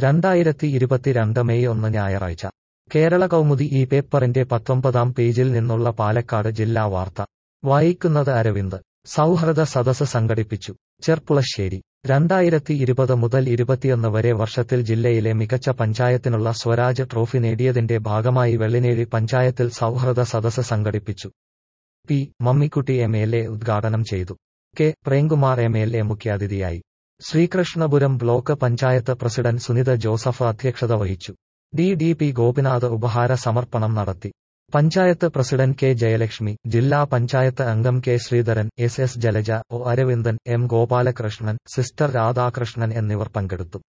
2022 May 1 ഞായറാഴ്ച കേരള കൗമുദി ഈ പേപ്പറിന്റെ 19-ാം പേജിൽ നിന്നുള്ള പാലക്കാട് ജില്ലാ വാർത്ത വായിക്കുന്നത് അരവിന്ദ്. സൗഹൃദ സദസ്സ് സംഘടിപ്പിച്ചു. ചെർപ്പുളശ്ശേരി 2020 മുതൽ 21 വരെ വർഷത്തിൽ ജില്ലയിലെ മികച്ച പഞ്ചായത്തിനുള്ള സ്വരാജ് ട്രോഫി നേടിയതിന്റെ ഭാഗമായി വെള്ളിനേഴി പഞ്ചായത്തിൽ സൗഹൃദ സദസ്സ് സംഘടിപ്പിച്ചു. പി. മമ്മിക്കുട്ടി എംഎൽഎ ഉദ്ഘാടനം ചെയ്തു. കെ. പ്രേംകുമാർ എംഎൽഎ മുഖ്യാതിഥിയായി. ശ്രീകൃഷ്ണപുരം ബ്ലോക്ക് പഞ്ചായത്ത് പ്രസിഡന്റ് സുനിത ജോസഫ് അധ്യക്ഷത വഹിച്ചു. ഡി. ഗോപിനാഥ് ഉപഹാര സമർപ്പണം നടത്തി. Panchayat president K. ജയലക്ഷ്മി, ജില്ലാ പഞ്ചായത്ത് അംഗം K. Sreedharan, S. Jalaja, O. Aravindan, M. Gopalakrishnan, sister Radhakrishnan എന്നിവർ പങ്കെടുത്തു.